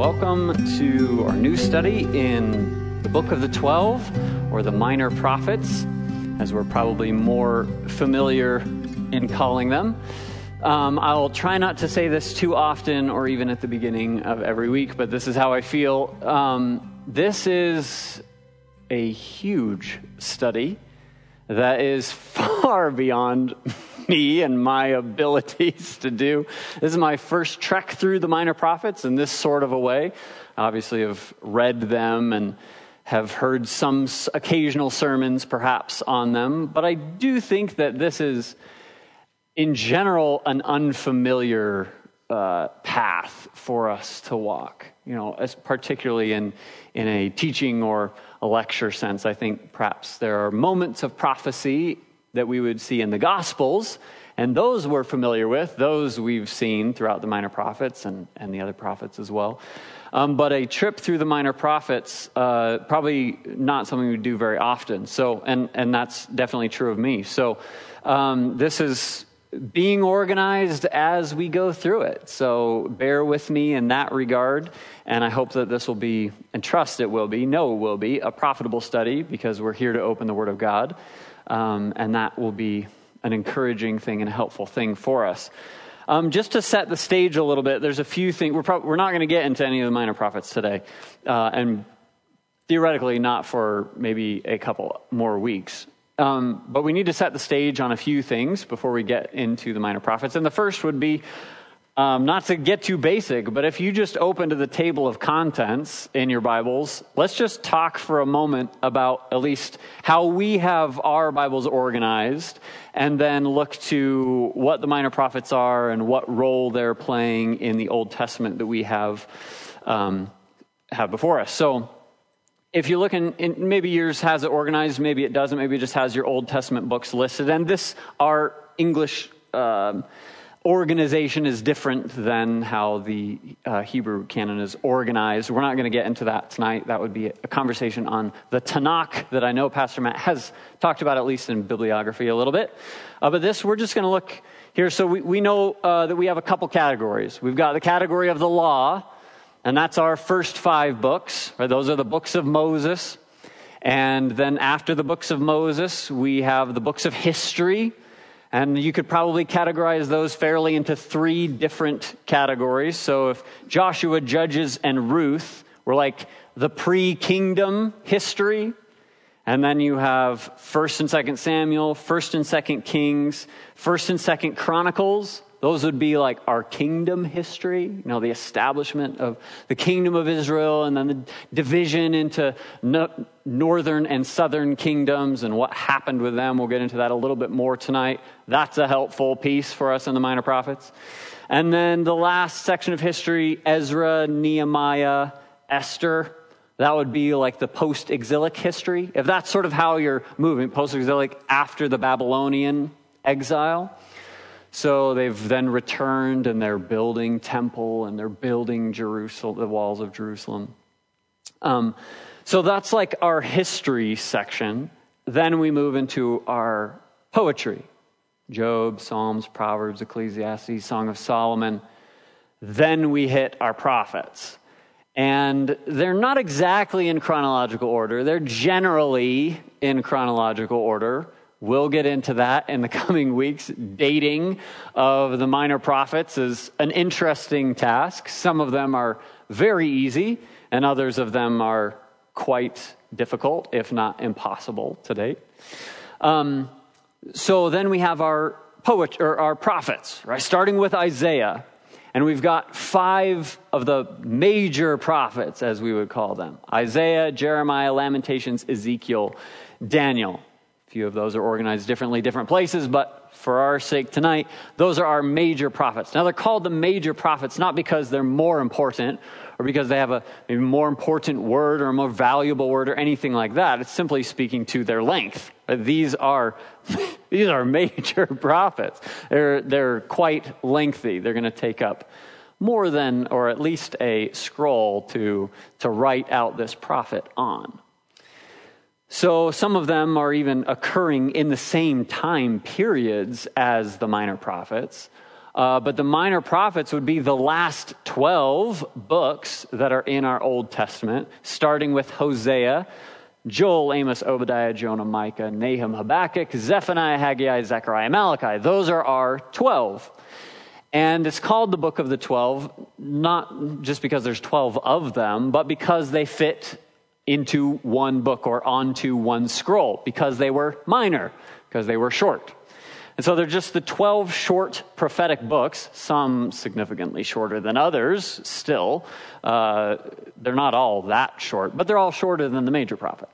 Welcome to our new study in the Book of the 12, or the Minor Prophets, as we're probably more familiar in calling them. I'll try not to say this too often or even at the beginning of every week, but this is how I feel. This is a huge study that is far beyond me and my abilities to do. This is my first trek through the Minor Prophets in this sort of a way. Obviously, I've read them and have heard some occasional sermons perhaps on them, but I do think that this is, in general, an unfamiliar path for us to walk. You know, as particularly in a teaching or a lecture sense. I think perhaps there are moments of prophecy that we would see in the Gospels, and those we're familiar with. Those we've seen throughout the Minor Prophets and the other prophets as well. But a trip through the Minor Prophets, probably not something we do very often. So, and that's definitely true of me. So this is being organized as we go through it. So bear with me in that regard. And I hope that this will be, and trust it will be, know it will be, a profitable study, because we're here to open the Word of God. And that will be an encouraging thing and a helpful thing for us. Just to set the stage a little bit, there's a few things. We're not going to get into any of the Minor Prophets today. And theoretically not for maybe a couple more weeks. But we need to set the stage on a few things before we get into the Minor Prophets. And the first would be, not to get too basic, but if you just open to the table of contents in your Bibles, let's just talk for a moment about at least how we have our Bibles organized, and then look to what the Minor Prophets are and what role they're playing in the Old Testament that we have before us. So if you look in maybe yours has it organized, maybe it doesn't, maybe it just has your Old Testament books listed. And our English organization is different than how the Hebrew canon is organized. We're not going to get into that tonight. That would be a conversation on the Tanakh that I know Pastor Matt has talked about, at least in bibliography a little bit. But we're just going to look here. So we know that we have a couple categories. We've got the category of the law, and that's our first 5 books. Right? Those are the books of Moses. And then after the books of Moses, we have the books of history. And you could probably categorize those fairly into 3 different categories. So if Joshua, Judges, and Ruth were like the pre-kingdom history, and then you have 1st and 2nd Samuel, 1st and 2nd Kings, 1st and 2nd Chronicles. Those would be like our kingdom history, you know, the establishment of the kingdom of Israel, and then the division into northern and southern kingdoms and what happened with them. We'll get into that a little bit more tonight. That's a helpful piece for us in the Minor Prophets. And then the last section of history, Ezra, Nehemiah, Esther. That would be like the post-exilic history. If that's sort of how you're moving, post-exilic after the Babylonian exile. So they've then returned, and they're building temple, and they're building Jerusalem, the walls of Jerusalem. So that's like our history section. Then we move into our poetry. Job, Psalms, Proverbs, Ecclesiastes, Song of Solomon. Then we hit our prophets. And they're not exactly in chronological order. They're generally in chronological order. We'll get into that in the coming weeks. Dating of the Minor Prophets is an interesting task. Some of them are very easy, and others of them are quite difficult, if not impossible to date. So then we have our prophets, right? Starting with Isaiah. And we've got 5 of the major prophets, as we would call them. Isaiah, Jeremiah, Lamentations, Ezekiel, Daniel. A few of those are organized differently, different places, but for our sake tonight, those are our major prophets. Now, they're called the major prophets not because they're more important or because they have a maybe more important word or a more valuable word or anything like that. It's simply speaking to their length. These are major prophets. They're quite lengthy. They're going to take up more than, or at least a scroll to write out this prophet on. So some of them are even occurring in the same time periods as the Minor Prophets. But the minor prophets would be the last 12 books that are in our Old Testament, starting with Hosea, Joel, Amos, Obadiah, Jonah, Micah, Nahum, Habakkuk, Zephaniah, Haggai, Zechariah, Malachi. Those are our 12. And it's called the Book of the 12, not just because there's 12 of them, but because they fit into one book or onto one scroll, because they were minor, because they were short. And so they're just the 12 short prophetic books, some significantly shorter than others still. They're not all that short, but they're all shorter than the major prophets.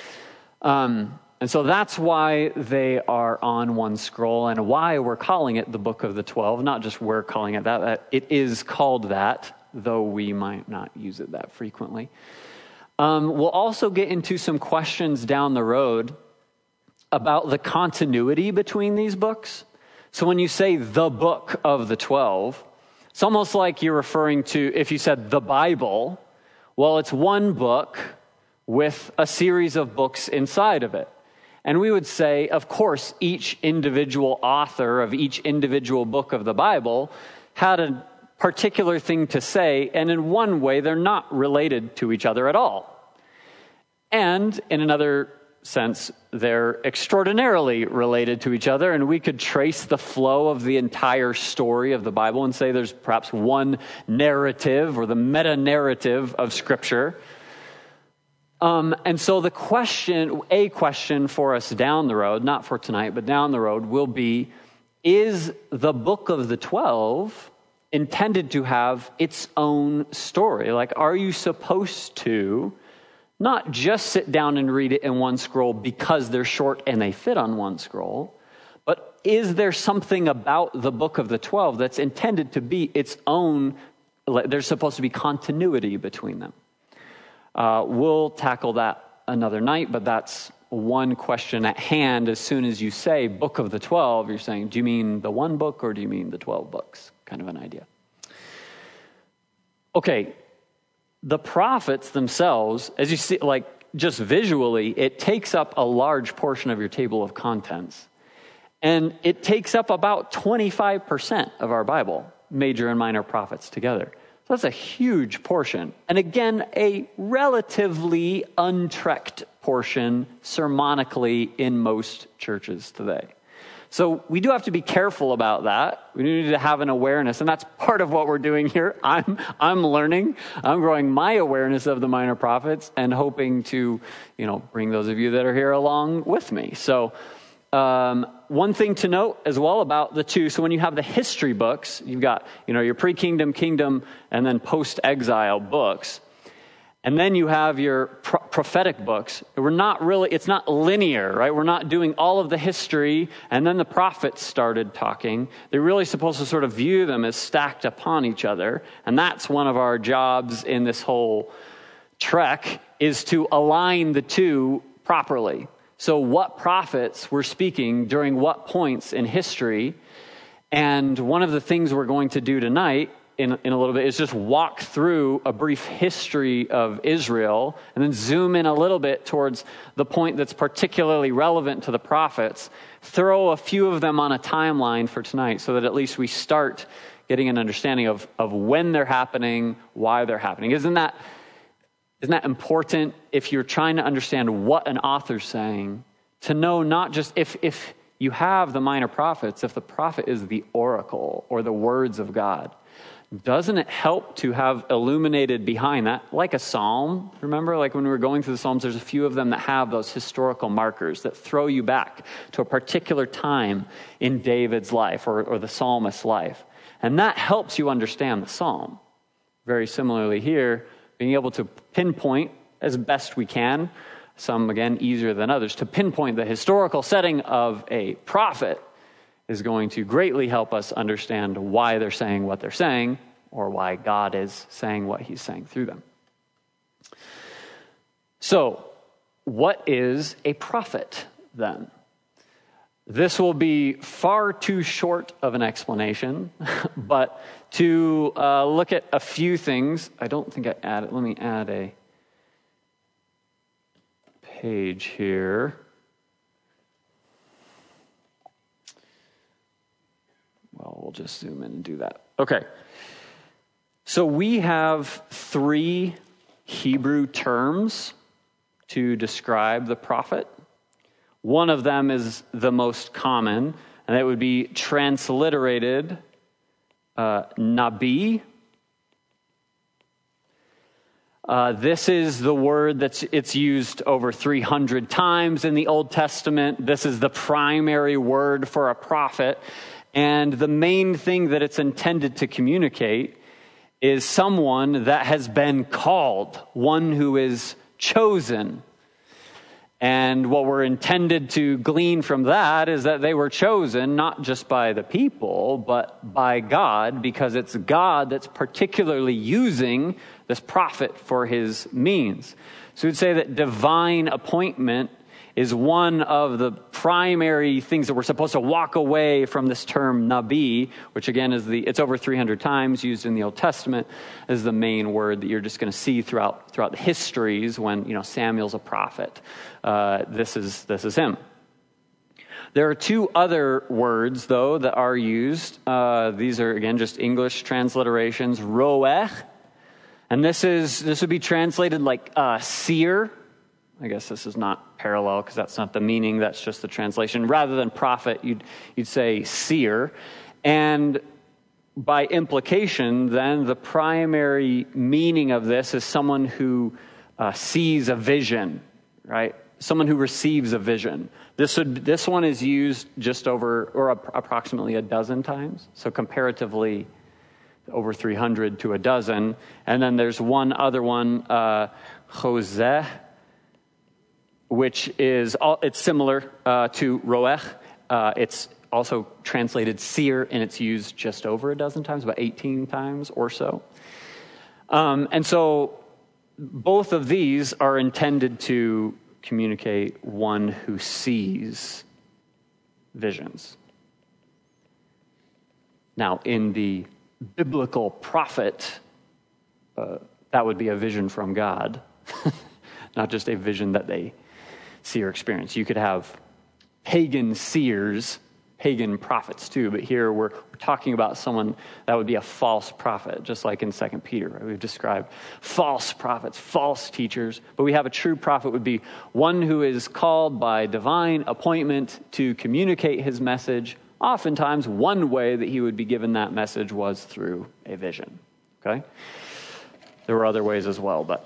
And so that's why they are on one scroll and why we're calling it the Book of the 12. Not just we're calling it that. It is called that, though we might not use it that frequently. We'll also get into some questions down the road about the continuity between these books. So when you say the Book of the 12, it's almost like you're referring to, if you said the Bible, well, it's one book with a series of books inside of it. And we would say, of course, each individual author of each individual book of the Bible had a particular thing to say, and in one way, they're not related to each other at all. And in another sense, they're extraordinarily related to each other, and we could trace the flow of the entire story of the Bible and say there's perhaps one narrative or the meta-narrative of Scripture. And so a question for us down the road, not for tonight, but down the road, will be, is the Book of the 12 intended to have its own story? Like, are you supposed to not just sit down and read it in one scroll because they're short and they fit on one scroll, but is there something about the Book of the 12 that's intended to be its own? There's supposed to be continuity between them. We'll tackle that another night, but that's one question at hand. As soon as you say Book of the 12, you're saying, do you mean the one book or do you mean the 12 books? Kind of an idea. Okay, the prophets themselves, as you see, like just visually, it takes up a large portion of your table of contents. And it takes up about 25% of our Bible, major and minor prophets together. So that's a huge portion. And again, a relatively untrekked portion sermonically in most churches today. So we do have to be careful about that. We need to have an awareness, and that's part of what we're doing here. I'm learning. I'm growing my awareness of the minor prophets and hoping to, bring those of you that are here along with me. So one thing to note as well about the two, so when you have the history books, you've got, your pre-kingdom, kingdom, and then post-exile books. And then you have your prophetic books. It's not linear, right? We're not doing all of the history, and then the prophets started talking. They're really supposed to sort of view them as stacked upon each other. And that's one of our jobs in this whole trek, is to align the two properly. So what prophets were speaking during what points in history. And one of the things we're going to do tonight in a little bit is just walk through a brief history of Israel and then zoom in a little bit towards the point that's particularly relevant to the prophets, throw a few of them on a timeline for tonight so that at least we start getting an understanding of when they're happening, why they're happening. Isn't that important if you're trying to understand what an author's saying, to know not just if you have the minor prophets, if the prophet is the oracle or the words of God, doesn't it help to have illuminated behind that, like a psalm? Remember, like when we were going through the Psalms, there's a few of them that have those historical markers that throw you back to a particular time in David's life or the psalmist's life. And that helps you understand the psalm. Very similarly here, being able to pinpoint as best we can, some again easier than others, to pinpoint the historical setting of a prophet is going to greatly help us understand why they're saying what they're saying, or why God is saying what he's saying through them. So, what is a prophet then? This will be far too short of an explanation, but to look at a few things, I don't think I added, let me add a page here. Well, we'll just zoom in and do that. Okay. So we have 3 Hebrew terms to describe the prophet. One of them is the most common, and that would be transliterated Nabi. This is the word it's used over 300 times in the Old Testament. This is the primary word for a prophet. And the main thing that it's intended to communicate is someone that has been called, one who is chosen. And what we're intended to glean from that is that they were chosen not just by the people, but by God, because it's God that's particularly using this prophet for his means. So we'd say that divine appointment is one of the primary things that we're supposed to walk away from this term Nabi, which again is it's over 300 times used in the Old Testament as the main word that you're just going to see throughout the histories when Samuel's a prophet. This is him. There are 2 other words though that are used. These are again just English transliterations. Roech, and this would be translated like seer. I guess this is not parallel because that's not the meaning. That's just the translation. Rather than prophet, you'd say seer. And by implication, then, the primary meaning of this is someone who sees a vision, right? Someone who receives a vision. This one is used just over, or approximately a dozen times. So comparatively, over 300 to a dozen. And then there's one other one, Joseh, which is it's similar to Roech. It's also translated seer, and it's used just over a dozen times, about 18 times or so. And so both of these are intended to communicate one who sees visions. Now, in the biblical prophet, that would be a vision from God, not just a vision that they see or experience. You could have pagan seers, pagan prophets too, but here we're talking about someone that would be a false prophet, just like in 2 Peter. Right? We've described false prophets, false teachers, but we have a true prophet would be one who is called by divine appointment to communicate his message. Oftentimes, one way that he would be given that message was through a vision. Okay? There were other ways as well, but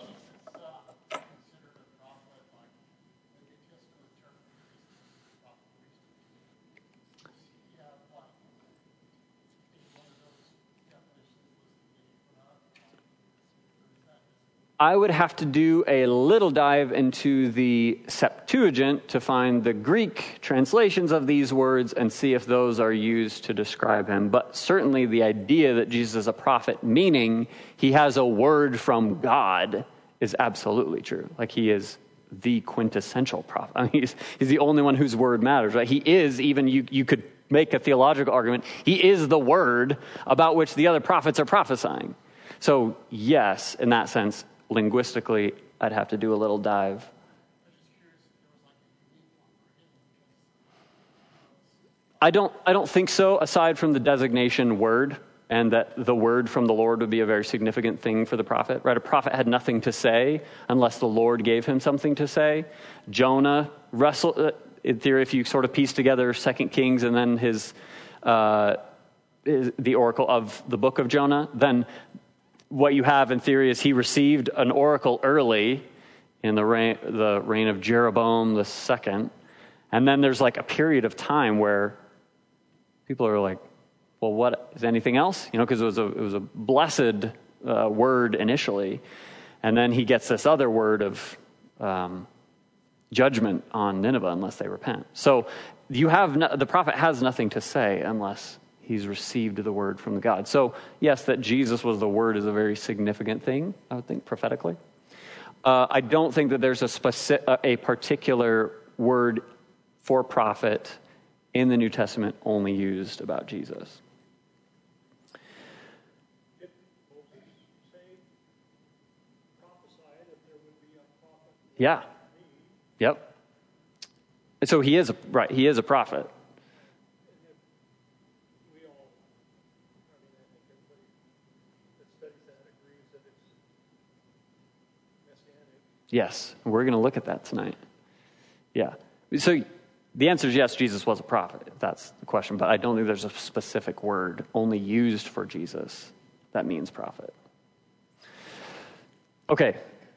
I would have to do a little dive into the Septuagint to find the Greek translations of these words and see if those are used to describe him. But certainly the idea that Jesus is a prophet, meaning he has a word from God, is absolutely true. Like he is the quintessential prophet. I mean, he's the only one whose word matters, right? He is, even you could make a theological argument, he is the word about which the other prophets are prophesying. So yes, in that sense, linguistically, I'd have to do a little dive. I don't think so, aside from the designation word, and that the word from the Lord would be a very significant thing for the prophet, right? A prophet had nothing to say unless the Lord gave him something to say. Jonah wrestled, in theory, if you sort of piece together 2 Kings and then the oracle of the book of Jonah, then what you have in theory is he received an oracle early in the reign of Jeroboam II. And then there's like a period of time where people are like, well, what is anything else? Because it was a blessed word initially. And then he gets this other word of judgment on Nineveh unless they repent. So the prophet has nothing to say unless he's received the word from God. So, yes, that Jesus was the word is a very significant thing, I would think, prophetically. I don't think that there's a particular word for prophet in the New Testament only used about Jesus. Yeah. Yep. And so he is a prophet. Yes, we're going to look at that tonight. Yeah. So the answer is yes, Jesus was a prophet, if that's the question. But I don't think there's a specific word only used for Jesus that means prophet. Okay.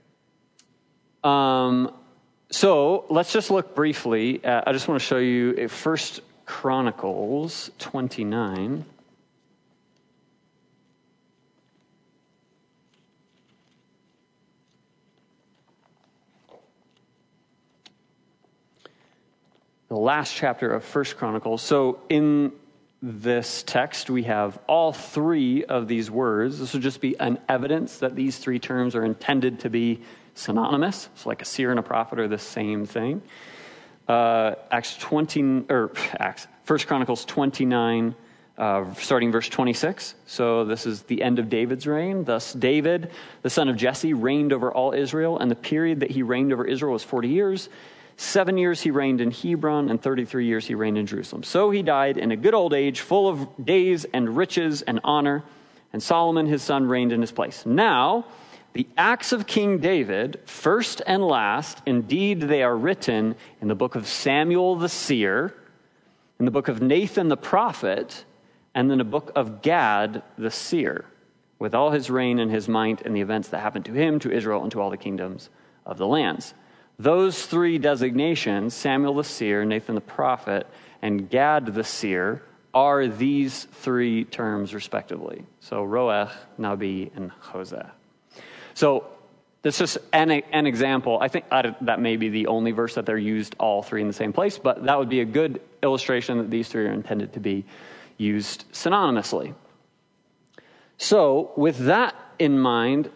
So let's just look briefly at, I just want to show you 1 Chronicles 29. The last chapter of 1 Chronicles. So in this text, we have all three of these words. This will just be an evidence that these three terms are intended to be synonymous. So like a seer and a prophet are the same thing. 1 Chronicles 29, starting verse 26. So this is the end of David's reign. Thus David, the son of Jesse, reigned over all Israel, and the period that he reigned over Israel was 40 years. 7 years he reigned in Hebron, and 33 years he reigned in Jerusalem. So he died in a good old age, full of days and riches and honor, and Solomon his son reigned in his place. Now, the acts of King David, first and last, indeed they are written in the book of Samuel the seer, in the book of Nathan the prophet, and in the book of Gad the seer, with all his reign and his might and the events that happened to him, to Israel, and to all the kingdoms of the lands. Those three designations, Samuel the seer, Nathan the prophet, and Gad the seer, are these three terms respectively. So Roech, Nabi, and Hosea. So this is an example. I think that may be the only verse that they're used all three in the same place, but that would be a good illustration that these three are intended to be used synonymously. So with that in mind,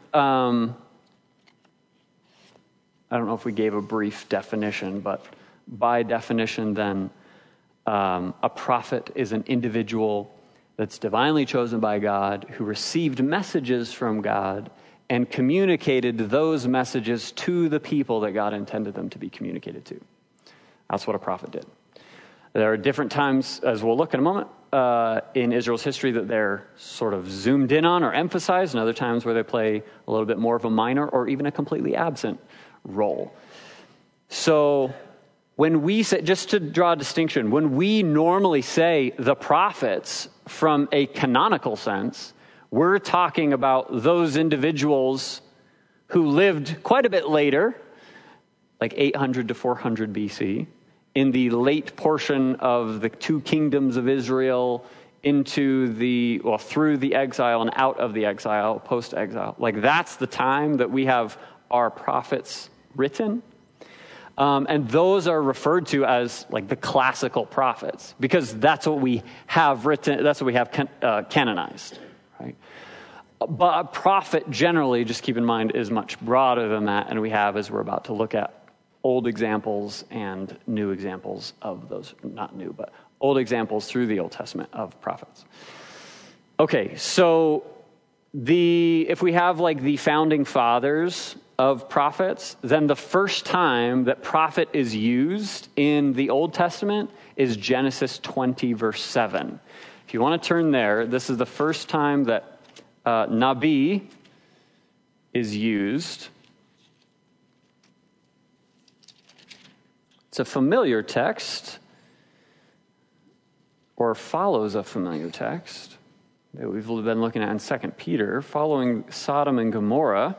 I don't know if we gave a brief definition, but by definition then, a prophet is an individual that's divinely chosen by God, who received messages from God and communicated those messages to the people that God intended them to be communicated to. That's what a prophet did. There are different times, as we'll look in a moment, in Israel's history that they're sort of zoomed in on or emphasized, and other times where they play a little bit more of a minor or even a completely absent role. So when we say, just to draw a distinction, when we normally say the prophets from a canonical sense, we're talking about those individuals who lived quite a bit later, like 800 to 400 BC, in the late portion of the two kingdoms of Israel through the exile and out of the exile, post-exile. Like that's the time that we have our prophets written. And those are referred to as like the classical prophets, because that's what we have written, that's what we have canonized, right? But a prophet generally, just keep in mind, is much broader than that, and we have, as we're about to look at, old examples and new examples of those, not new, but old examples through the Old Testament of prophets. Okay, so if we have like the founding fathers of prophets, then the first time that prophet is used in the Old Testament is Genesis 20, verse 7. If you want to turn there, this is the first time that Nabi is used. It's a familiar text, or follows a familiar text that we've been looking at in 2 Peter, following Sodom and Gomorrah.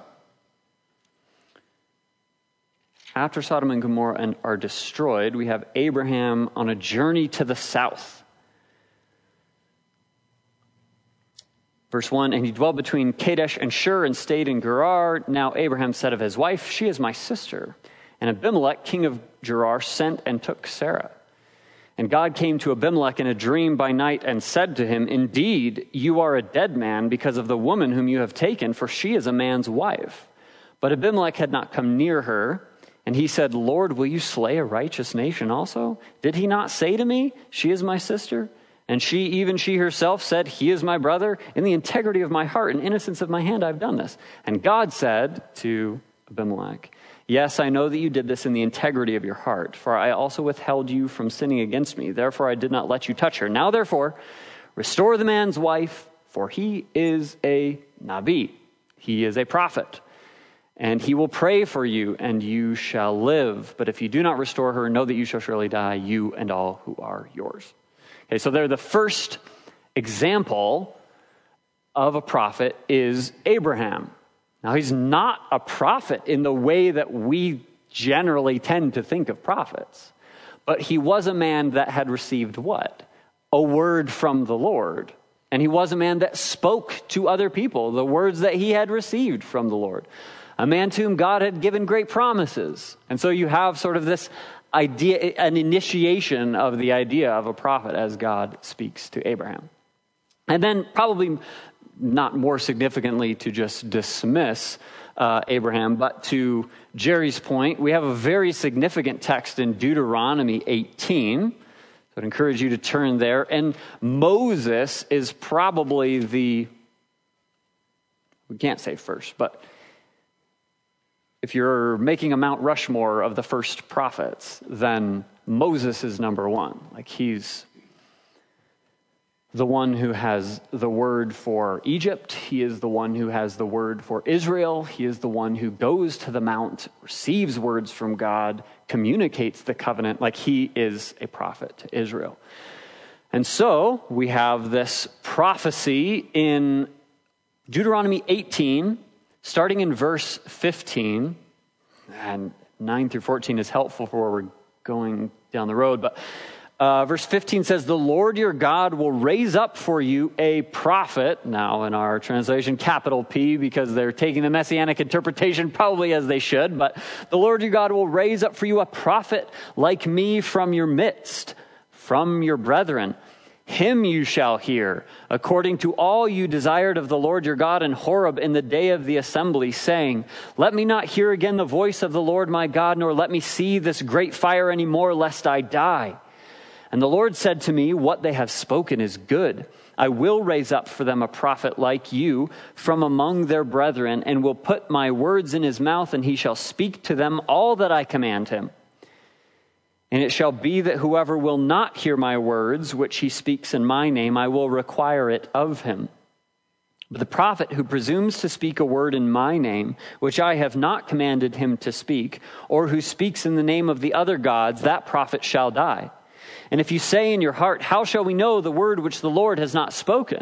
After Sodom and Gomorrah are destroyed, we have Abraham on a journey to the south. Verse 1, and he dwelled between Kadesh and Shur and stayed in Gerar. Now Abraham said of his wife, she is my sister. And Abimelech, king of Gerar, sent and took Sarah. And God came to Abimelech in a dream by night and said to him, indeed, you are a dead man because of the woman whom you have taken, for she is a man's wife. But Abimelech had not come near her. And he said, Lord, will you slay a righteous nation also? Did he not say to me, she is my sister? And she herself said, he is my brother. In the integrity of my heart and innocence of my hand, I've done this. And God said to Abimelech, yes, I know that you did this in the integrity of your heart, for I also withheld you from sinning against me. Therefore, I did not let you touch her. Now, therefore, restore the man's wife, for he is a Nabi. He is a prophet. and he will pray for you, and you shall live. But if you do not restore her, know that you shall surely die, you and all who are yours. Okay, so there, the first example of a prophet is Abraham. Now, he's not a prophet in the way that we generally tend to think of prophets, but he was a man that had received what? A word from the Lord. And he was a man that spoke to other people the words that he had received from the Lord. A man to whom God had given great promises. And so you have sort of this idea, an initiation of the idea of a prophet as God speaks to Abraham. And then probably not more significantly to just dismiss Abraham, but to Jerry's point, we have a very significant text in Deuteronomy 18. So I'd encourage you to turn there. And Moses is probably we can't say first, but if you're making a Mount Rushmore of the first prophets, then Moses is number one. Like, he's the one who has the word for Egypt. He is the one who has the word for Israel. He is the one who goes to the mount, receives words from God, communicates the covenant. Like, he is a prophet to Israel. And so we have this prophecy in Deuteronomy 18, starting in verse 15, and 9 through 14 is helpful for where we're going down the road, but verse 15 says, "The Lord your God will raise up for you a prophet," now in our translation, capital P, because they're taking the Messianic interpretation probably as they should, but "the Lord your God will raise up for you a prophet like me from your midst, from your brethren. Him you shall hear, according to all you desired of the Lord your God in Horeb in the day of the assembly, saying, let me not hear again the voice of the Lord my God, nor let me see this great fire any more, lest I die. And the Lord said to me, what they have spoken is good. I will raise up for them a prophet like you from among their brethren, and will put my words in his mouth, and he shall speak to them all that I command him. And it shall be that whoever will not hear my words, which he speaks in my name, I will require it of him. But the prophet who presumes to speak a word in my name, which I have not commanded him to speak, or who speaks in the name of the other gods, that prophet shall die. And if you say in your heart, how shall we know the word which the Lord has not spoken?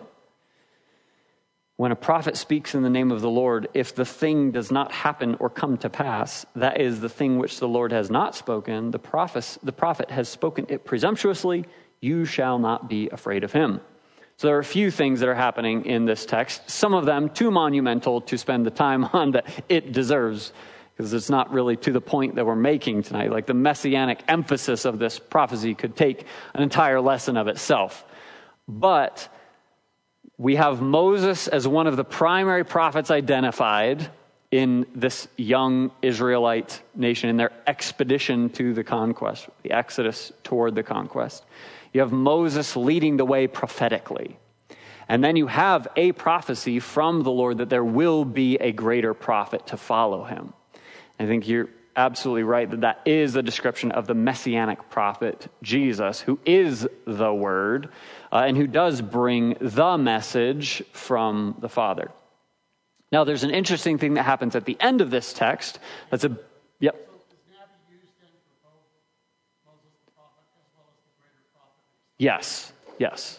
When a prophet speaks in the name of the Lord, if the thing does not happen or come to pass, that is the thing which the Lord has not spoken, the prophet has spoken it presumptuously, you shall not be afraid of him. So there are a few things that are happening in this text, some of them too monumental to spend the time on that it deserves, because it's not really to the point that we're making tonight. Like, the messianic emphasis of this prophecy could take an entire lesson of itself. But we have Moses as one of the primary prophets identified in this young Israelite nation in their expedition to the conquest, the exodus toward the conquest. You have Moses leading the way prophetically. And then you have a prophecy from the Lord that there will be a greater prophet to follow him. I think you're absolutely right that that is a description of the messianic prophet, Jesus, who is the Word, and who does bring the message from the Father. Now, there's an interesting thing that happens at the end of this text. That's a, yep. So is Nabi used then for both Moses the prophet as well as the greater prophet? Yes, yes.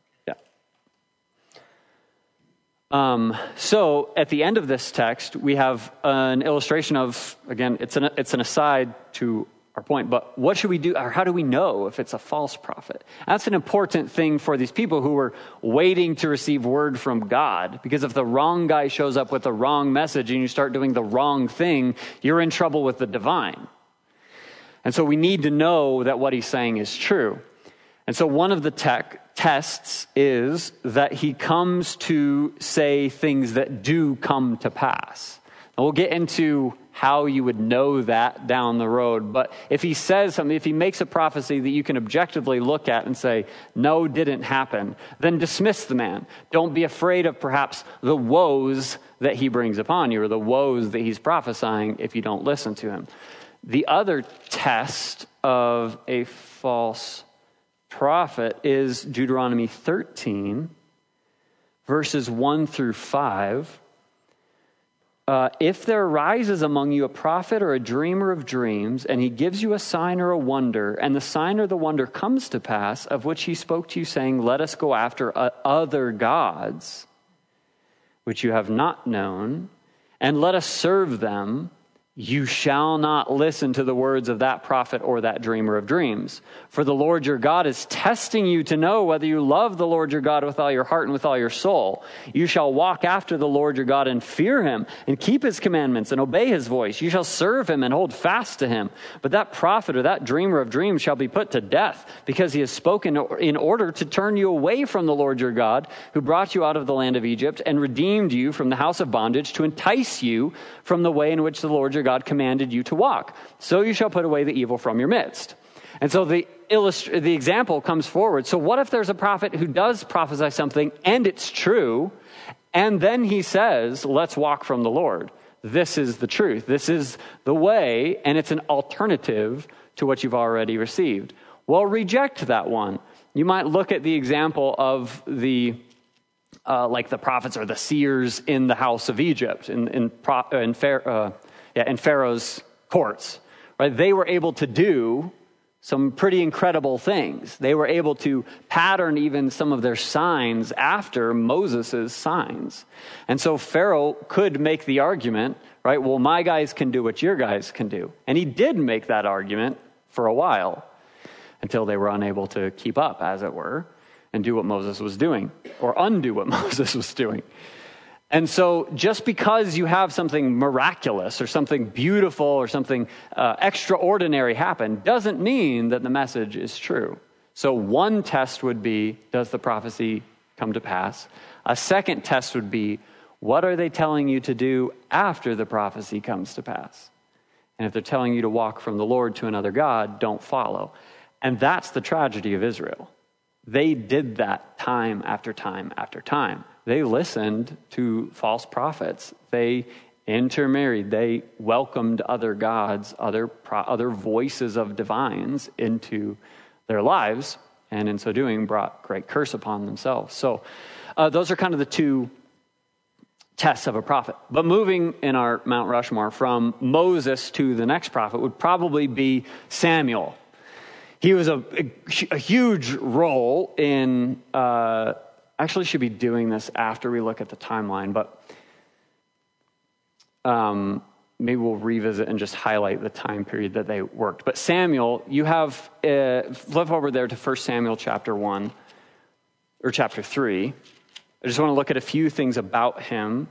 So at the end of this text, we have an illustration of, again, it's an aside to our point, but what should we do, or how do we know if it's a false prophet? That's an important thing for these people who were waiting to receive word from God, because if the wrong guy shows up with the wrong message and you start doing the wrong thing, you're in trouble with the divine. And so we need to know that what he's saying is true. And so one of the tests is that he comes to say things that do come to pass. And we'll get into how you would know that down the road. But if he says something, if he makes a prophecy that you can objectively look at and say, no, didn't happen, then dismiss the man. Don't be afraid of perhaps the woes that he brings upon you, or the woes that he's prophesying if you don't listen to him. The other test of a false prophet is Deuteronomy 13, verses 1 through 5. if there arises among you a prophet or a dreamer of dreams, and he gives you a sign or a wonder, and the sign or the wonder comes to pass, of which he spoke to you, saying, let us go after other gods, which you have not known, and let us serve them, you shall not listen to the words of that prophet or that dreamer of dreams. For the Lord your God is testing you to know whether you love the Lord your God with all your heart and with all your soul. You shall walk after the Lord your God and fear him and keep his commandments and obey his voice. You shall serve him and hold fast to him. But that prophet or that dreamer of dreams shall be put to death, because he has spoken in order to turn you away from the Lord your God, who brought you out of the land of Egypt and redeemed you from the house of bondage, to entice you from the way in which the Lord your God commanded you to walk. So you shall put away the evil from your midst. And so the example comes forward. So what if there's a prophet who does prophesy something and it's true, and then he says, let's walk from the Lord. This is the truth. This is the way, and it's an alternative to what you've already received. Well, reject that one. You might look at the example of the prophets or the seers in the house of Egypt, in Pharaoh's courts, right? They were able to do some pretty incredible things. They were able to pattern even some of their signs after Moses' signs. And so Pharaoh could make the argument, right? Well, my guys can do what your guys can do. And he did make that argument for a while, until they were unable to keep up, as it were, and do what Moses was doing, or undo what Moses was doing. And so just because you have something miraculous or something beautiful or something extraordinary happen doesn't mean that the message is true. So one test would be, does the prophecy come to pass? A second test would be, what are they telling you to do after the prophecy comes to pass? And if they're telling you to walk from the Lord to another god, don't follow. And that's the tragedy of Israel. They did that time after time after time. They listened to false prophets. They intermarried. They welcomed other gods, other voices of divines into their lives, and in so doing brought great curse upon themselves. So those are kind of the two tests of a prophet. But moving in our Mount Rushmore from Moses to the next prophet would probably be Samuel. He was a huge role in, actually should be doing this after we look at the timeline, but maybe we'll revisit and just highlight the time period that they worked. But Samuel, you have, flip over there to 1 Samuel chapter 1, or chapter 3. I just want to look at a few things about him.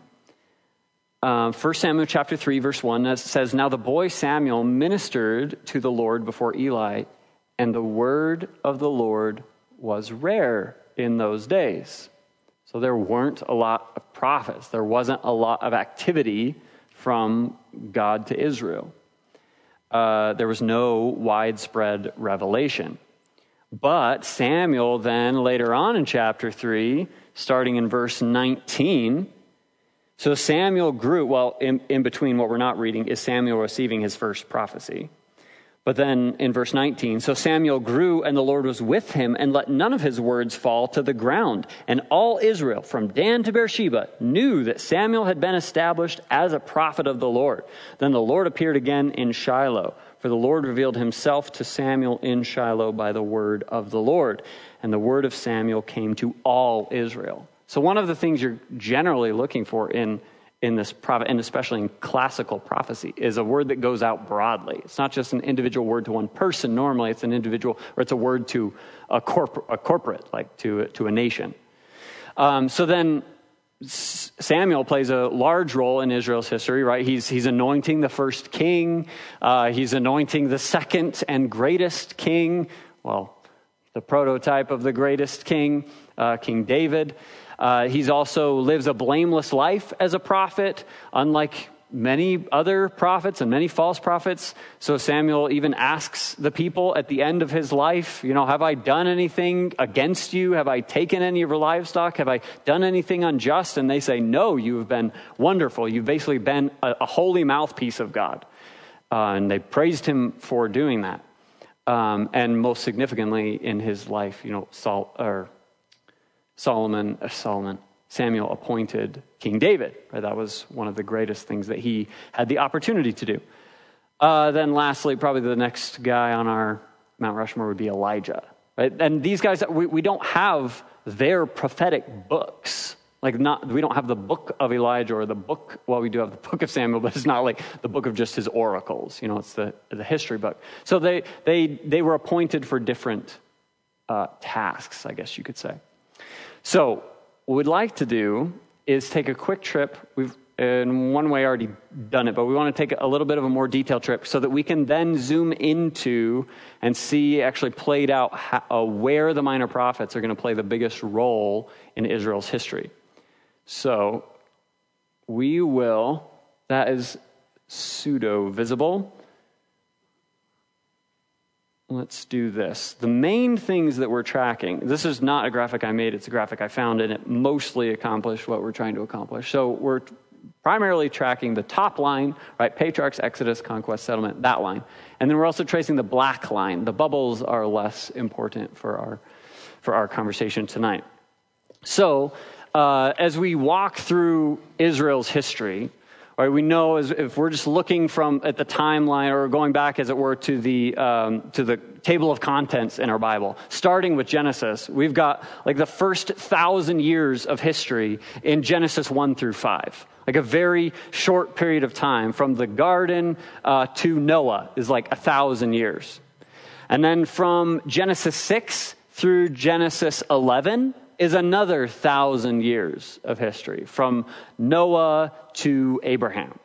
1 Samuel chapter 3, verse 1 says, now the boy Samuel ministered to the Lord before Eli, and the word of the Lord was rare in those days. So there weren't a lot of prophets. There wasn't a lot of activity from God to Israel. There was no widespread revelation. But Samuel then, later on in chapter 3, starting in verse 19, so Samuel grew, well, in between what we're not reading is Samuel receiving his first prophecy. But then in verse 19, so Samuel grew and the Lord was with him and let none of his words fall to the ground. And all Israel from Dan to Beersheba knew that Samuel had been established as a prophet of the Lord. Then the Lord appeared again in Shiloh, for the Lord revealed himself to Samuel in Shiloh by the word of the Lord. And the word of Samuel came to all Israel. So one of the things you're generally looking for in this prophet, and especially in classical prophecy, is a word that goes out broadly. It's not just an individual word to one person. Normally it's an individual, or it's a word to a corporate, like to a nation. So then Samuel plays a large role in Israel's history, right? He's anointing the first king. He's anointing the second and greatest king. Well, the prototype of the greatest king, King David. He's also lives a blameless life as a prophet, unlike many other prophets and many false prophets. So Samuel even asks the people at the end of his life, have I done anything against you? Have I taken any of your livestock? Have I done anything unjust? And they say, no, you have been wonderful. You've basically been a holy mouthpiece of God. And they praised him for doing that. And most significantly in his life, Samuel appointed King David. Right? That was one of the greatest things that he had the opportunity to do. Then lastly, probably the next guy on our Mount Rushmore would be Elijah. Right? And these guys, we don't have their prophetic books. We don't have the book of Elijah or the book, well, we do have the book of Samuel, but it's not like the book of just his oracles. It's the history book. So they were appointed for different tasks, I guess you could say. So what we'd like to do is take a quick trip. We've in one way already done it, but we want to take a little bit of a more detailed trip so that we can then zoom into and see actually played out where the minor prophets are going to play the biggest role in Israel's history. So we will, that is pseudo-visible. Let's do this. The main things that we're tracking, this is not a graphic I made, it's a graphic I found, and it mostly accomplished what we're trying to accomplish. So we're primarily tracking the top line, right? Patriarchs, Exodus, Conquest, Settlement, that line. And then we're also tracing the black line. The bubbles are less important for our conversation tonight. So as we walk through Israel's history, right, we know if we're just looking at the timeline or going back, as it were, to the table of contents in our Bible, starting with Genesis, we've got like the first 1,000 years of history in Genesis 1 through 5. Like a very short period of time from the garden to Noah is like 1,000 years. And then from Genesis 6 through Genesis 11 is another 1,000 years of history from Noah to Abraham.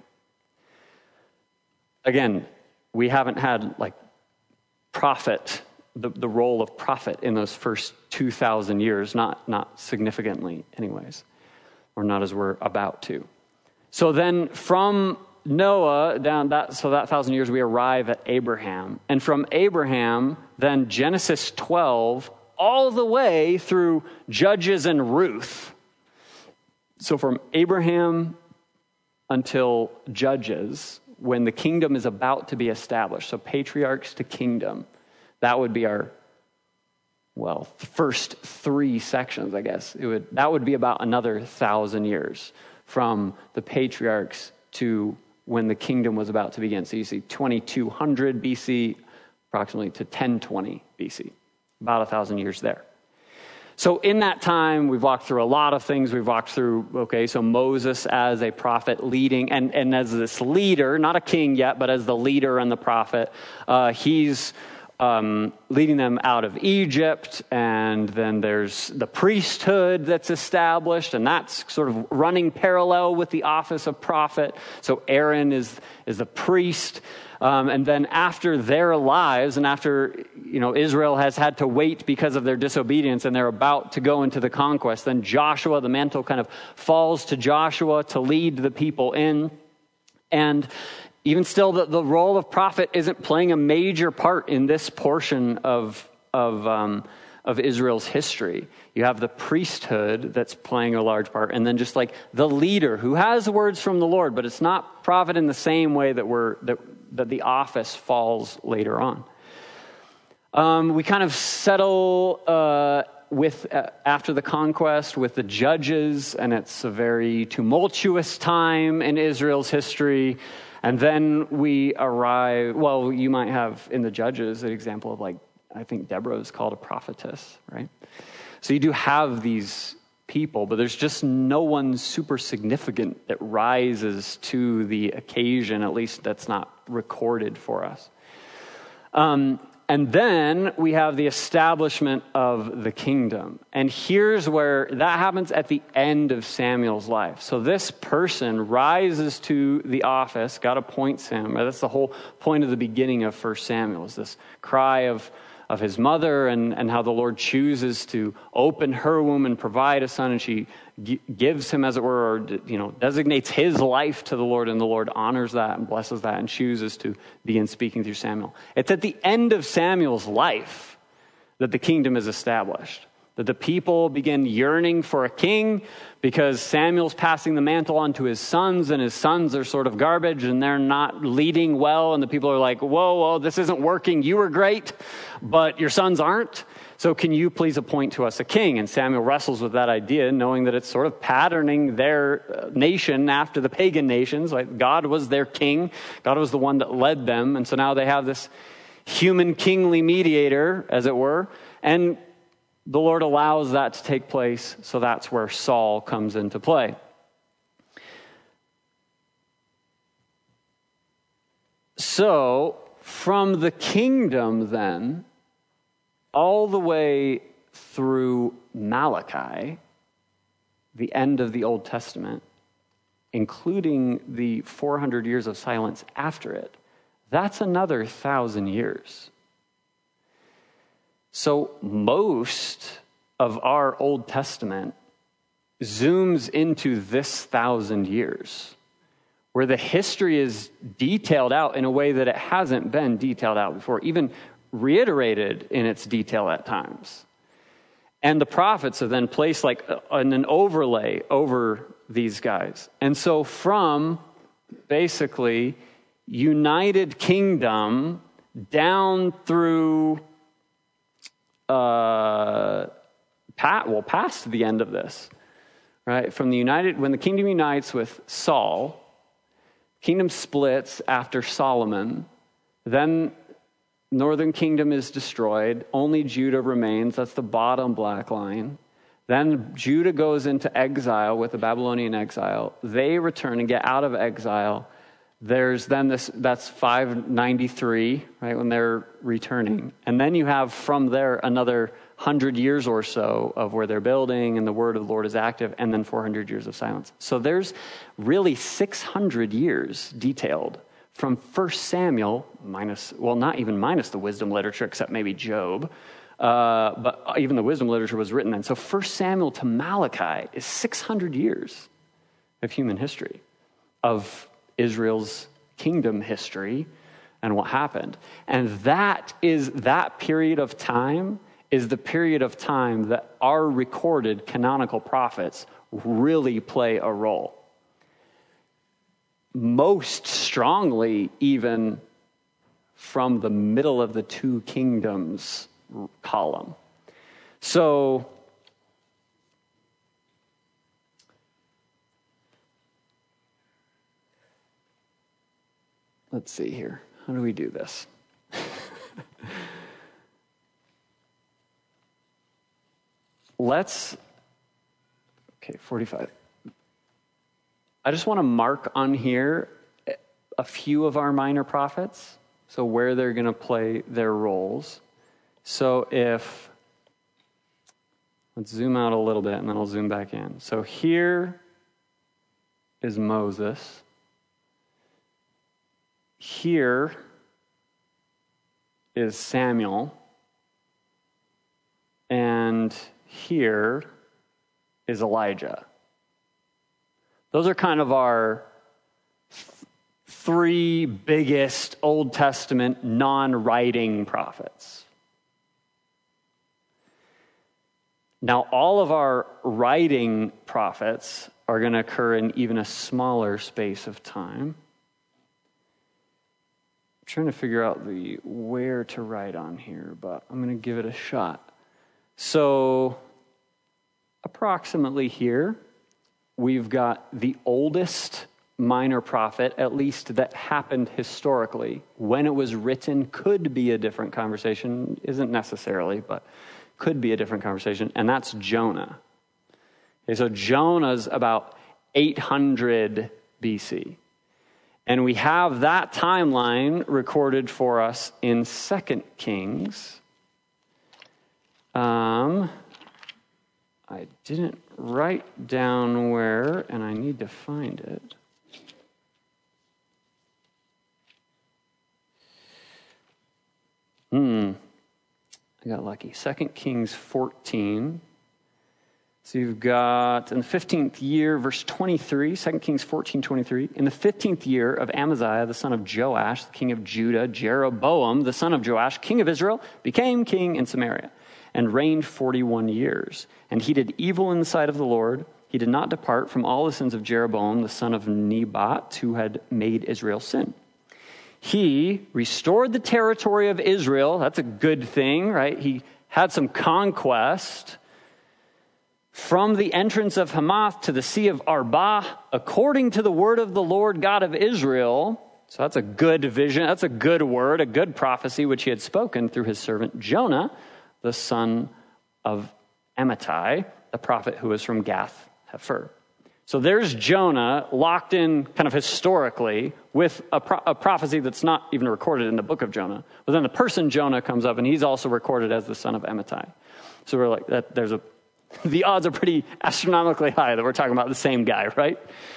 Again, we haven't had like prophet, the role of prophet in those first 2,000 years, not significantly anyways, or not as we're about to. So then from Noah down that 1,000 years, we arrive at Abraham. And from Abraham, then Genesis 12, all the way through Judges and Ruth. So from Abraham until Judges, when the kingdom is about to be established. So patriarchs to kingdom. That would be our, the first 3 sections, I guess. That would be about another 1,000 years from the patriarchs to when the kingdom was about to begin. So you see 2200 BC, approximately to 1020 BC. About 1,000 years there. So in that time, we've walked through a lot of things. We've walked through, so Moses as a prophet leading, and as this leader, not a king yet, but as the leader and the prophet, he's leading them out of Egypt, and then there's the priesthood that's established, and that's sort of running parallel with the office of prophet. So Aaron is the priest. And then after their lives, and after Israel has had to wait because of their disobedience, and they're about to go into the conquest, then Joshua, the mantle kind of falls to Joshua to lead the people in. And even still, the role of prophet isn't playing a major part in this portion of Israel's history. You have the priesthood that's playing a large part, and then just like the leader who has words from the Lord, but it's not prophet in the same way that the office falls later on. We kind of settle after the conquest with the Judges, and it's a very tumultuous time in Israel's history. And then we arrive, you might have in the Judges an example of I think Deborah is called a prophetess, right? So you do have these people, but there's just no one super significant that rises to the occasion, at least that's not recorded for us. And then we have the establishment of the kingdom. And here's where that happens at the end of Samuel's life. So this person rises to the office, God appoints him. That's the whole point of the beginning of 1 Samuel, is this cry of his mother and how the Lord chooses to open her womb and provide a son, and she gives him, as it were, or designates his life to the Lord, and the Lord honors that and blesses that and chooses to begin speaking through Samuel. It's at the end of Samuel's life that the kingdom is established. that the people begin yearning for a king because Samuel's passing the mantle on to his sons, and his sons are sort of garbage, and they're not leading well, and the people are like, whoa, this isn't working. You were great, but your sons aren't. So can you please appoint to us a king? And Samuel wrestles with that idea, knowing that it's sort of patterning their nation after the pagan nations. Like God was their king. God was the one that led them. And so now they have this human kingly mediator, as it were. And the Lord allows that to take place, so that's where Saul comes into play. So, from the kingdom then, all the way through Malachi, the end of the Old Testament, including the 400 years of silence after it, that's another 1,000 years. So most of our Old Testament zooms into this 1,000 years, where the history is detailed out in a way that it hasn't been detailed out before, even reiterated in its detail at times. And the prophets are then placed like an overlay over these guys. And so from basically United Kingdom down through past the end of this, right? From the when the kingdom unites with Saul, kingdom splits after Solomon, then northern kingdom is destroyed, only Judah remains, that's the bottom black line. Then Judah goes into exile with the Babylonian exile. They return and get out of exile. There's then that's 593, right, when they're returning. And then you have from there another 100 years or so of where they're building and the word of the Lord is active, and then 400 years of silence. So there's really 600 years detailed from 1 Samuel, not even minus the wisdom literature, except maybe Job. But even the wisdom literature was written then. So 1 Samuel to Malachi is 600 years of human history, of Israel's kingdom history and what happened. And that period of time is the period of time that our recorded canonical prophets really play a role. Most strongly, even from the middle of the two kingdoms column. So, let's see here. How do we do this? Okay, 45. I just want to mark on here a few of our minor prophets, so where they're going to play their roles. So let's zoom out a little bit and then I'll zoom back in. So here is Moses. Here is Samuel. And here is Elijah. Those are kind of our three biggest Old Testament non-writing prophets. Now, all of our writing prophets are going to occur in even a smaller space of time. I'm trying to figure out where to write on here, but I'm going to give it a shot. So, approximately here, we've got the oldest minor prophet, at least that happened historically. When it was written could be a different conversation, isn't necessarily, but could be a different conversation, and that's Jonah. Okay, so Jonah's about 800 BC. And we have that timeline recorded for us in 2 Kings. I didn't write down where, and I need to find it. I got lucky. 2 Kings 14. So you've got in the 15th year, verse 23, 2 Kings 14:23. In the 15th year of Amaziah, the son of Joash, the king of Judah, Jeroboam, the son of Joash, king of Israel, became king in Samaria and reigned 41 years. And he did evil in the sight of the Lord. He did not depart from all the sins of Jeroboam, the son of Nebat, who had made Israel sin. He restored the territory of Israel. That's a good thing, right? He had some conquest from the entrance of Hamath to the Sea of Arba, according to the word of the Lord God of Israel. So that's a good vision. That's a good word, a good prophecy, which he had spoken through his servant Jonah, the son of Amittai, the prophet who was from Gath Hepher. So there's Jonah locked in kind of historically with a prophecy that's not even recorded in the book of Jonah. But then the person Jonah comes up, and he's also recorded as the son of Amittai. So we're like, the odds are pretty astronomically high that we're talking about the same guy, right?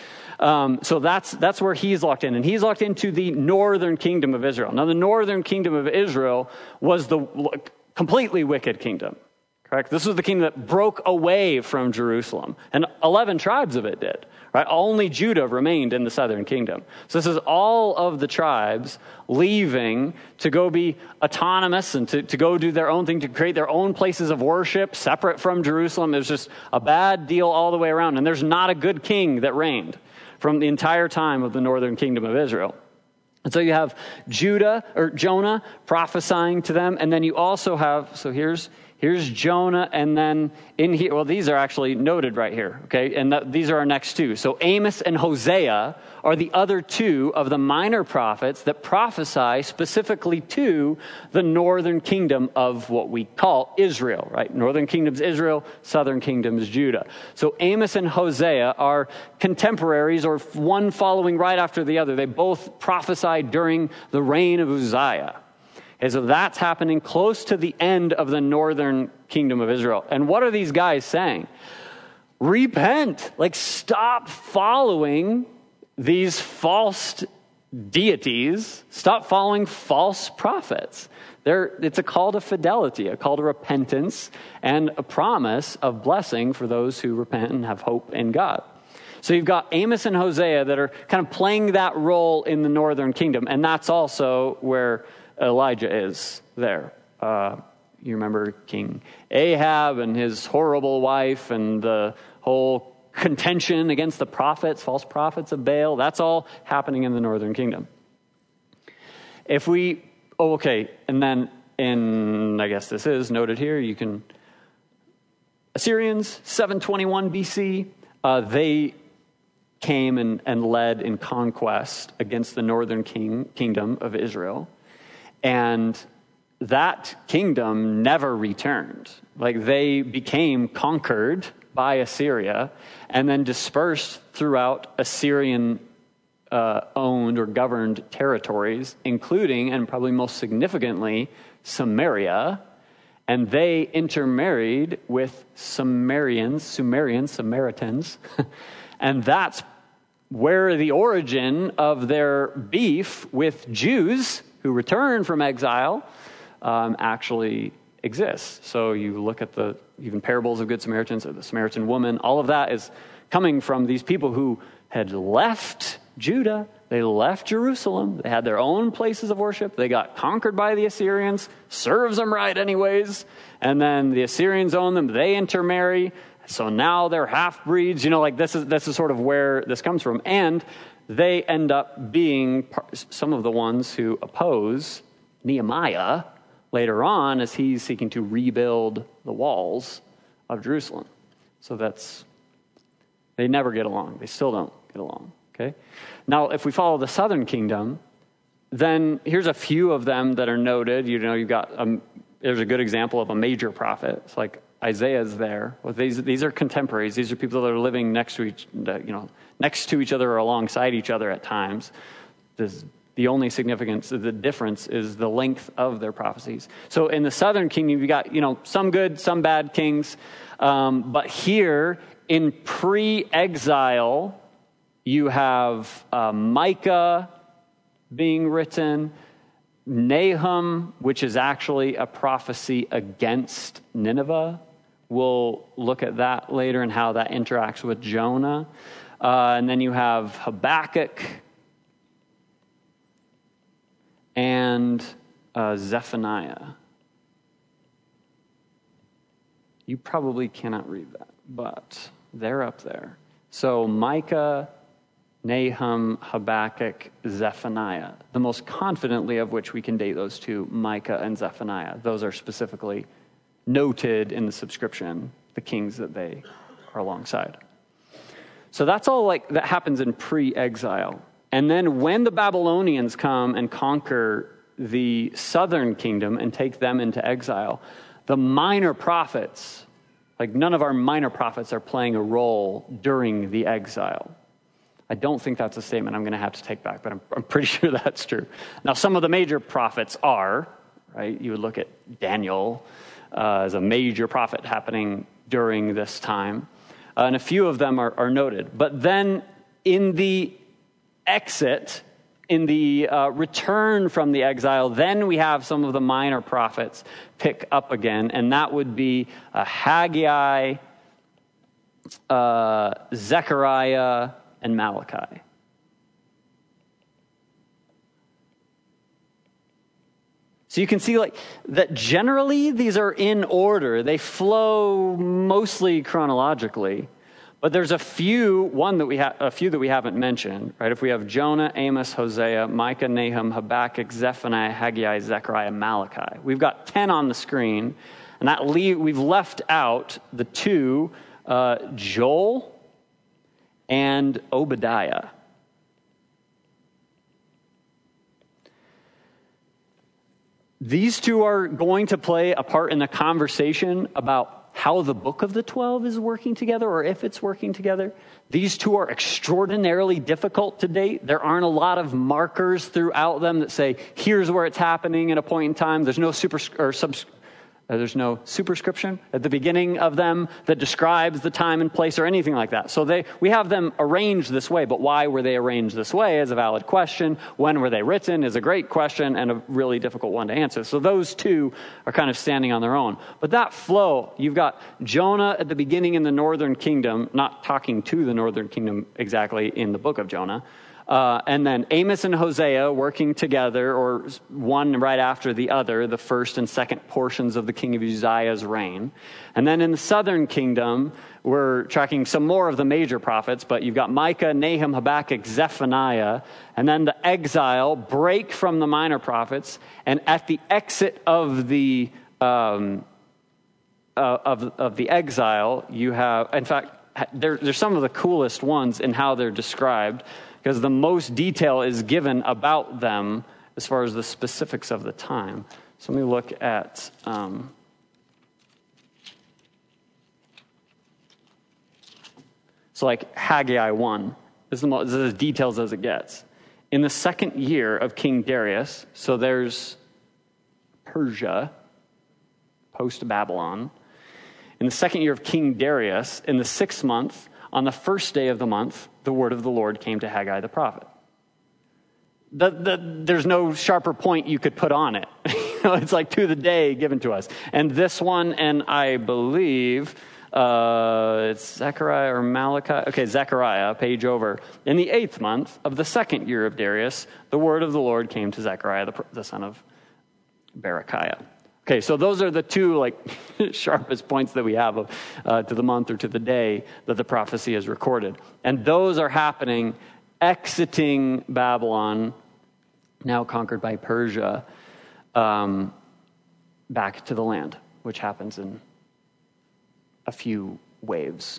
So that's where he's locked in. And he's locked into the northern kingdom of Israel. Now, the northern kingdom of Israel was the completely wicked kingdom. Correct? This was the kingdom that broke away from Jerusalem. And 11 tribes of it did. Right? Only Judah remained in the southern kingdom. So this is all of the tribes leaving to go be autonomous and to go do their own thing, to create their own places of worship separate from Jerusalem. It was just a bad deal all the way around. And there's not a good king that reigned from the entire time of the northern kingdom of Israel. And so you have Jonah prophesying to them. And then you also have, so here's Jonah, and then in here, well, these are actually noted right here, okay? And these are our next two. So Amos and Hosea are the other two of the minor prophets that prophesy specifically to the northern kingdom of what we call Israel, right? Northern kingdom's Israel, southern kingdom's Judah. So Amos and Hosea are contemporaries, or one following right after the other. They both prophesied during the reign of Uzziah. And so that's happening close to the end of the northern kingdom of Israel. And what are these guys saying? Repent. Like, stop following these false deities. Stop following false prophets. It's a call to fidelity, a call to repentance, and a promise of blessing for those who repent and have hope in God. So you've got Amos and Hosea that are kind of playing that role in the northern kingdom. And that's also where Elijah is there. You remember King Ahab and his horrible wife and the whole contention against the prophets, false prophets of Baal. That's all happening in the northern kingdom. And then I guess this is noted here, Assyrians, 721 BC, they came and led in conquest against the northern kingdom of Israel. And that kingdom never returned. Like, they became conquered by Assyria and then dispersed throughout Assyrian owned or governed territories, including, and probably most significantly, Samaria. And they intermarried with Samaritans. And that's where the origin of their beef with Jews who returned from exile actually exists. So you look at the even parables of Good Samaritans or the Samaritan woman, all of that is coming from these people who had left Judah, they left Jerusalem, they had their own places of worship, they got conquered by the Assyrians, serves them right anyways, and then the Assyrians own them, they intermarry, so now they're half-breeds, this is sort of where this comes from, and they end up being some of the ones who oppose Nehemiah later on as he's seeking to rebuild the walls of Jerusalem. So they never get along. They still don't get along, okay? Now, if we follow the southern kingdom, then here's a few of them that are noted. You've got, there's a good example of a major prophet. It's like Isaiah's there. Well, these are contemporaries. These are people that are living next to each other or alongside each other at times. The only significance, the difference is the length of their prophecies. So in the southern kingdom, you got, some good, some bad kings. But here in pre-exile, you have Micah being written, Nahum, which is actually a prophecy against Nineveh, We'll look at that later and how that interacts with Jonah. And then you have Habakkuk and Zephaniah. You probably cannot read that, but they're up there. So Micah, Nahum, Habakkuk, Zephaniah. The most confidently of which we can date those two, Micah and Zephaniah. Those are specifically noted in the subscription, the kings that they are alongside. So that's all that happens in pre-exile. And then when the Babylonians come and conquer the southern kingdom and take them into exile, the minor prophets, none of our minor prophets are playing a role during the exile. I don't think that's a statement I'm going to have to take back, but I'm pretty sure that's true. Now, some of the major prophets are, right? You would look at Daniel as a major prophet happening during this time. And a few of them are noted. But then in the exit, in the return from the exile, then we have some of the minor prophets pick up again. And that would be Haggai, Zechariah, and Malachi. So you can see that generally these are in order. They flow mostly chronologically. But there's a few that we haven't mentioned, right? If we have Jonah, Amos, Hosea, Micah, Nahum, Habakkuk, Zephaniah, Haggai, Zechariah, Malachi. We've got 10 on the screen, and we've left out the two, Joel and Obadiah. These two are going to play a part in the conversation about how the book of the 12 is working together, or if it's working together. These two are extraordinarily difficult to date. There aren't a lot of markers throughout them that say, here's where it's happening at a point in time. There's no there's no superscription at the beginning of them that describes the time and place or anything like that. So we have them arranged this way, but why were they arranged this way is a valid question. When were they written is a great question and a really difficult one to answer. So those two are kind of standing on their own. But that flow, you've got Jonah at the beginning in the northern kingdom, not talking to the northern kingdom exactly in the book of Jonah. And then Amos and Hosea working together, or one right after the other, the first and second portions of the king of Uzziah's reign. And then in the southern kingdom, we're tracking some more of the major prophets, but you've got Micah, Nahum, Habakkuk, Zephaniah, and then the exile, break from the minor prophets, and at the exit of the exile, you have, in fact, they're some of the coolest ones in how they're described, because the most detail is given about them as far as the specifics of the time. So let me look at Haggai 1. This is as details as it gets. In the second year of King Darius, so there's Persia, post-Babylon. In the second year of King Darius, in the 6th month, on the first day of the month, the word of the Lord came to Haggai the prophet. There's no sharper point you could put on it. It's to the day given to us. And this one, and I believe it's Zechariah or Malachi. Okay, Zechariah, page over. In the 8th month of the second year of Darius, the word of the Lord came to Zechariah, the son of Berechiah. Okay, so those are the two sharpest points that we have to the month or to the day that the prophecy is recorded. And those are happening exiting Babylon, now conquered by Persia, back to the land, which happens in a few waves.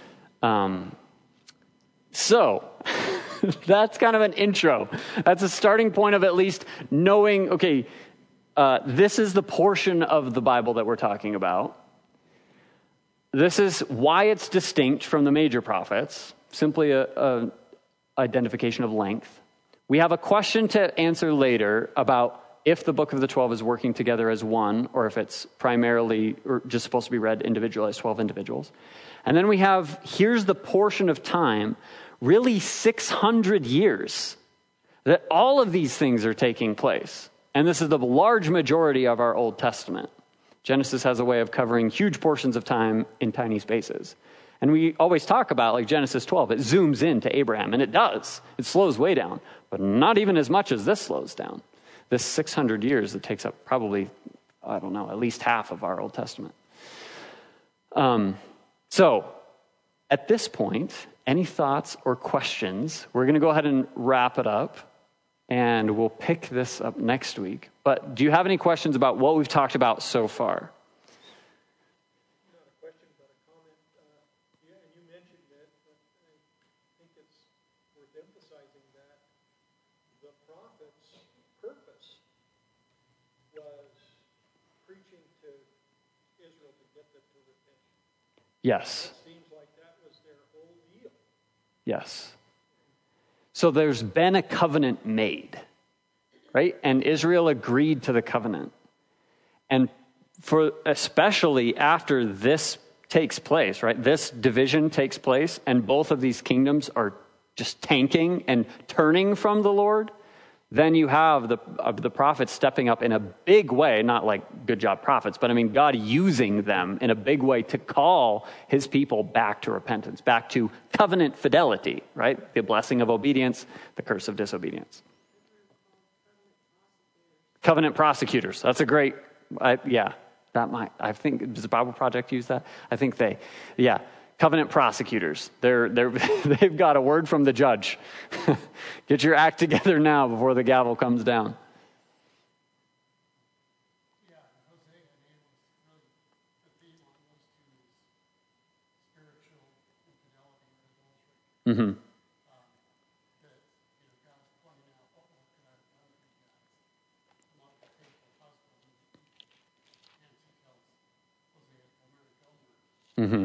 So that's kind of an intro. That's a starting point of at least knowing, okay, this is the portion of the Bible that we're talking about. This is why it's distinct from the major prophets, simply a identification of length. We have a question to answer later about if the book of the 12 is working together as one, or if it's primarily or just supposed to be read individually as 12 individuals. And then we have, here's the portion of time, really 600 years, that all of these things are taking place. And this is the large majority of our Old Testament. Genesis has a way of covering huge portions of time in tiny spaces. And we always talk about, like Genesis 12, it zooms into Abraham, and it does. It slows way down, but not even as much as this slows down. This 600 years that takes up probably, I don't know, at least half of our Old Testament. So, at this point, any thoughts or questions? We're going to go ahead and wrap it up, and we'll pick this up next week. But do you have any questions about what we've talked about so far? Not a question, but a comment. And you mentioned it, but I think it's worth emphasizing that the prophet's purpose was preaching to Israel to get them to repent. Yes. It seems like that was their whole deal. Yes. So there's been a covenant made, right? And Israel agreed to the covenant. And for especially after this takes place, right? This division takes place and both of these kingdoms are just tanking and turning from the Lord, then you have the prophets stepping up in a big way, not like good job prophets, but I mean God using them in a big way to call his people back to repentance, back to covenant fidelity, right? The blessing of obedience, the curse of disobedience. Covenant prosecutors. That's a great, I think, does the Bible Project use that? I think covenant prosecutors. They've got a word from the judge. Get your act together now before the gavel comes down. Yeah, Hosea and Amos, really, the theme on those two is spiritual infidelity or adultery. Mm-hmm. That, God's pointing out, what more could I have done for you guys? I'm not a faithful husband. And he tells Hosea to marry Gomer. Mm-hmm.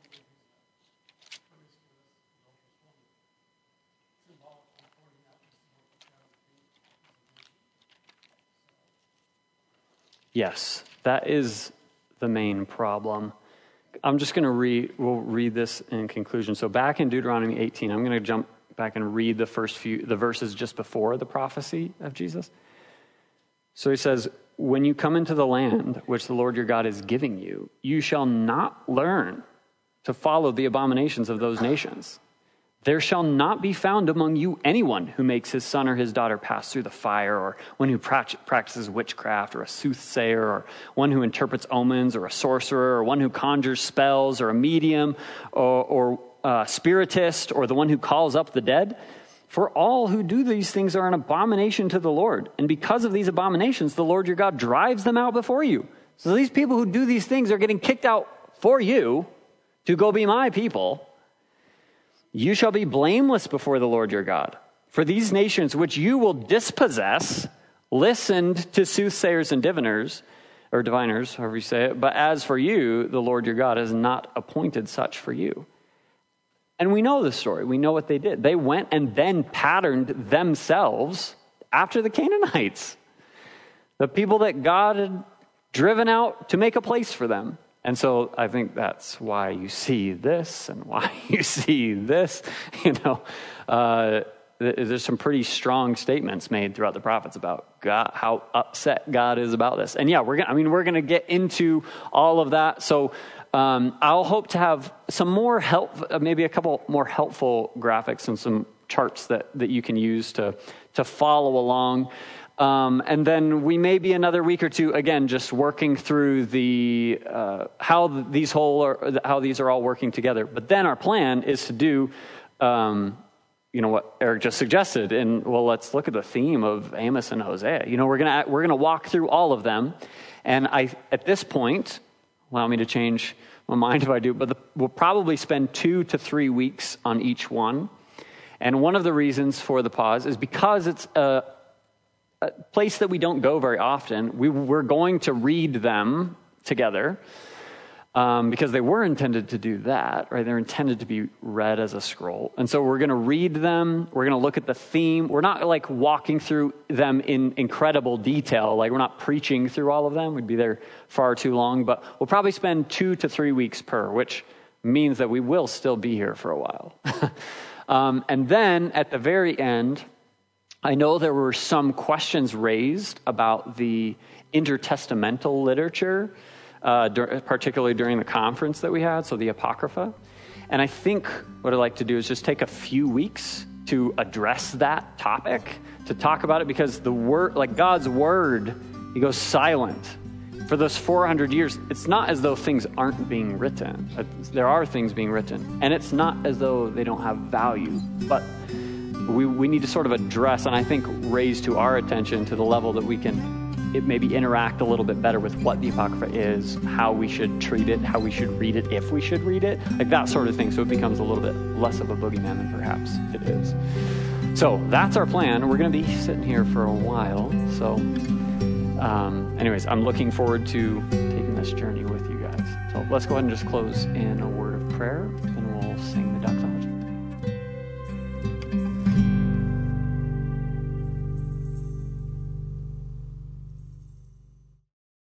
Yes, that is the main problem. I'm just going to we'll read this in conclusion. So back in Deuteronomy 18, I'm going to jump back and read the verses just before the prophecy of Jesus. So he says, when you come into the land which the Lord your God is giving you, you shall not learn to follow the abominations of those nations. There shall not be found among you anyone who makes his son or his daughter pass through the fire, or one who practices witchcraft, or a soothsayer, or one who interprets omens, or a sorcerer, or one who conjures spells, or a medium, or spiritist, or the one who calls up the dead. For all who do these things are an abomination to the Lord. And because of these abominations, the Lord your God drives them out before you. So these people who do these things are getting kicked out for you to go be my people. You shall be blameless before the Lord your God. For these nations which you will dispossess listened to soothsayers and diviners, or diviners, however you say it. But as for you, the Lord your God has not appointed such for you. And we know the story. We know what they did. They went and then patterned themselves after the Canaanites, the people that God had driven out to make a place for them. And so I think that's why you see this and why you see this. There's some pretty strong statements made throughout the prophets about God, how upset God is about this. And yeah, we're going to get into all of that. So I'll hope to have some more help, maybe a couple more helpful graphics and some charts that you can use to follow along. And then we may be another week or two, again, just working through the how these are all working together. But then our plan is to do, what Eric just suggested, and let's look at the theme of Amos and Hosea. We're gonna walk through all of them, and at this point, allow me to change my mind if I do, but we'll probably spend 2 to 3 weeks on each one. And one of the reasons for the pause is because it's a place that we don't go very often. We're going to read them together because they were intended to do that, right? They're intended to be read as a scroll. And so we're going to read them. We're going to look at the theme. We're not like walking through them in incredible detail. Like we're not preaching through all of them. We'd be there far too long. But we'll probably spend 2 to 3 weeks per, which means that we will still be here for a while. And then at the very end, I know there were some questions raised about the intertestamental literature particularly during the conference that we had, so the Apocrypha. And I think what I'd like to do is just take a few weeks to address that topic, to talk about it, because the word, like God's word, he goes silent. For those 400 years, it's not as though things aren't being written. There are things being written. And it's not as though they don't have value. But we need to sort of address, and I think raise to our attention to the level that we can maybe interact a little bit better with what the Apocrypha is, how we should treat it, how we should read it, if we should read it, like that sort of thing. So it becomes a little bit less of a boogeyman than perhaps it is. So that's our plan. We're going to be sitting here for a while. So anyways, I'm looking forward to taking this journey with you guys. So let's go ahead and just close in a word of prayer.